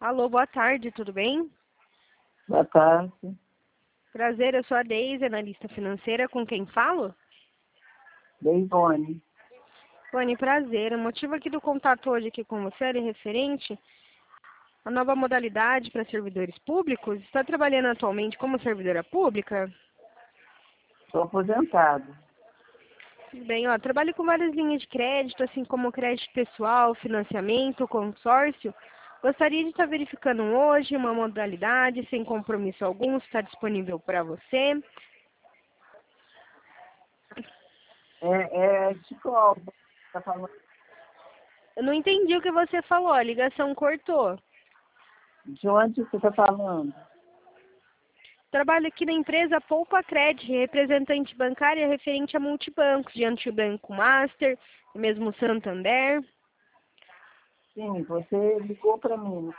Alô, boa tarde, tudo bem? Boa tarde. Prazer, eu sou a Deise, analista financeira, com quem falo? Deivone. Rony, prazer. O motivo aqui do contato hoje aqui com você é referente à nova modalidade para servidores públicos. Está trabalhando atualmente como servidora pública? Estou aposentado. Tudo bem, ó, trabalho com várias linhas de crédito, assim como crédito pessoal, financiamento, consórcio. Gostaria de estar verificando hoje uma modalidade sem compromisso algum, se está disponível para você. De qual você está falando? Eu não entendi o que você falou, a ligação cortou. De onde você está falando? Trabalho aqui na empresa Poupa Cred, representante bancária referente a multibancos, diante do Banco Master, mesmo Santander. Sim, você ligou para mim.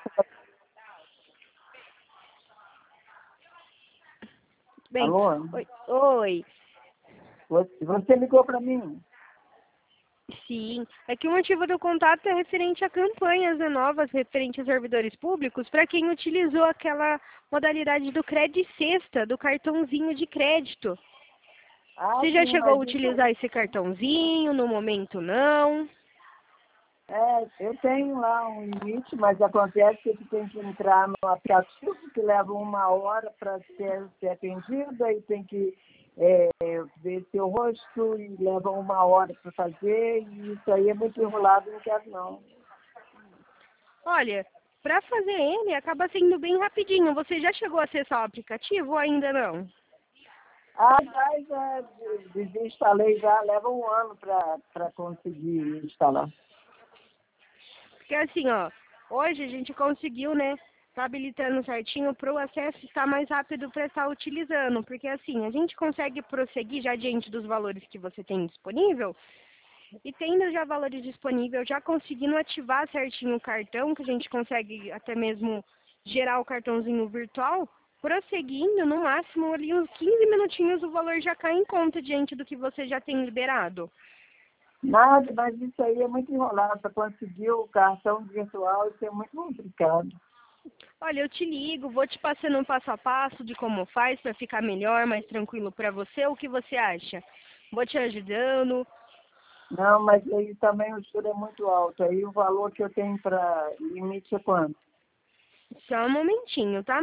Bem, Alô? oi. Você ligou para mim? Sim, é que o motivo do contato é referente a campanhas, né, novas referente a servidores públicos, para quem utilizou aquela modalidade do Cred Sexta, do cartãozinho de crédito. Ah, Você já sim, chegou a mas isso utilizar esse cartãozinho? No momento, não. eu tenho lá um limite, mas acontece que você tem que entrar no aplicativo que leva 1 hora para ser atendido, aí tem que ver seu rosto e leva 1 hora para fazer, e isso aí é muito enrolado, não quero não. Olha, para fazer ele acaba sendo bem rapidinho. Você já chegou a acessar o aplicativo ou ainda não? Ah, já desinstalei, já leva 1 ano para conseguir instalar. Porque assim, ó, hoje a gente conseguiu, né, tá habilitando certinho para o acesso estar mais rápido para estar utilizando. Porque assim, a gente consegue prosseguir já diante dos valores que você tem disponível. E tendo já valores disponíveis, já conseguindo ativar certinho o cartão, que a gente consegue até mesmo gerar o cartãozinho virtual, prosseguindo, no máximo ali uns 15 minutinhos o valor já cai em conta diante do que você já tem liberado. Nada, mas isso aí é muito enrolado. Para conseguir o cartão virtual, isso é muito complicado. Olha, eu te ligo, vou te passando um passo a passo de como faz para ficar melhor, mais tranquilo para você. O que você acha? Vou te ajudando. Não, mas aí também o juro é muito alto. Aí o valor que eu tenho para limite é quanto? Só um momentinho, tá?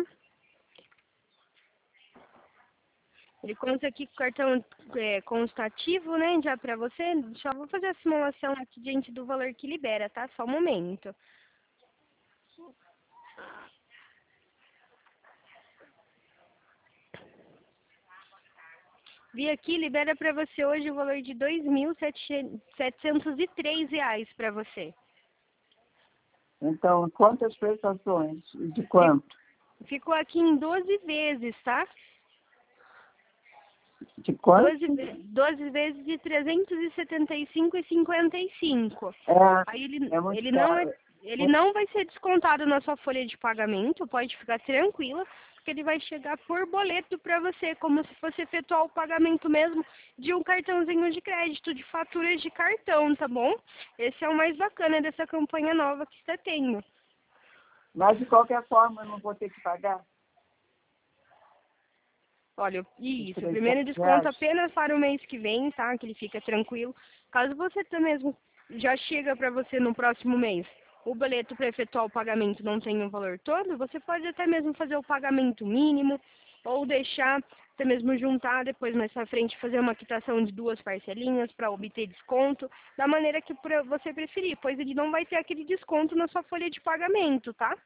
Ele conta aqui com o cartão constativo, né, já para você. Só vou fazer a simulação aqui diante do valor que libera, tá? Só um momento. Vi aqui, libera para você hoje o valor de R$ 2.703 para você. Então, quantas prestações? De quanto? Ficou aqui em 12 vezes, tá? De quanto? 12 vezes de 375,55. Aí É muito ele caro. não vai ser descontado na sua folha de pagamento, pode ficar tranquila, porque ele vai chegar por boleto para você, como se fosse efetuar o pagamento mesmo de um cartãozinho de crédito, de faturas de cartão, tá bom? Esse é o mais bacana dessa campanha nova que está tendo. Mas, de qualquer forma, eu não vou ter que pagar? Olha, isso, o R$ primeiro desconto 300. apenas para o mês que vem, tá? Que ele fica tranquilo. Caso você até mesmo já chega para você no próximo mês, o boleto para efetuar o pagamento não tenha o valor todo, você pode até mesmo fazer o pagamento mínimo ou deixar até mesmo juntar depois mais pra frente fazer uma quitação de 2 parcelinhas para obter desconto, da maneira que você preferir, pois ele não vai ter aquele desconto na sua folha de pagamento, tá?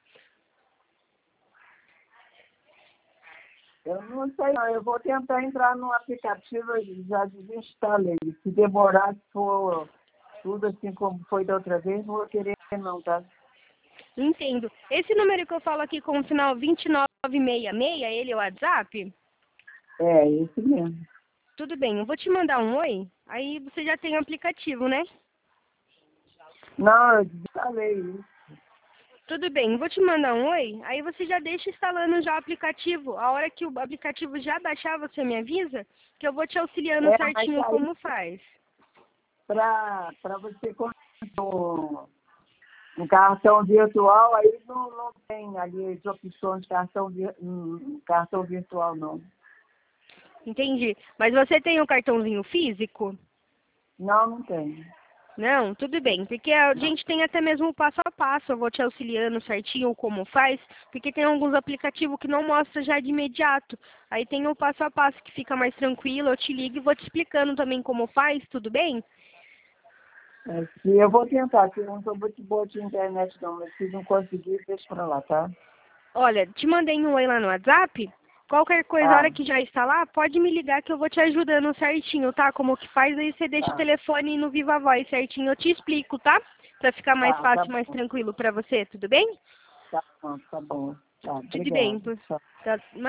Eu não sei, não. Eu vou tentar entrar no aplicativo e já desinstalei. Se demorar, se for tudo assim como foi da outra vez, não vou querer não, tá? Entendo. Esse número que eu falo aqui com o final 2966, ele é o WhatsApp? É, esse mesmo. Tudo bem, eu vou te mandar um oi, aí você já tem o aplicativo, né? Não, eu desinstalei isso. Tudo bem, eu vou te mandar um oi, aí você já deixa instalando já o aplicativo. A hora que o aplicativo já baixar, você me avisa, que eu vou te auxiliando Mas certinho aí, como faz. para você conseguir Um cartão virtual, aí não tem ali as opções de cartão virtual, não. Entendi. Mas você tem um cartãozinho físico? Não tem. Não, tudo bem, porque a Não. gente tem até mesmo o passo a passo, eu vou te auxiliando certinho como faz, porque tem alguns aplicativos que não mostra já de imediato. Aí tem o passo a passo que fica mais tranquilo, eu te ligo e vou te explicando também como faz, tudo bem? Se eu vou tentar, que eu não estou muito boa de internet, não, mas se não conseguir, deixa pra lá, tá? Olha, te mandei um oi lá no WhatsApp, qualquer coisa, a Tá, hora que já está lá, pode me ligar que eu vou te ajudando certinho, tá? Como que faz, aí você deixa o tá, telefone no Viva Voz certinho, eu te explico, tá? Pra ficar mais tá fácil, mais bom, tranquilo pra você, tudo bem? tá bom, tá bom. Tá, Tudo obrigada. bem, Tchau. tá,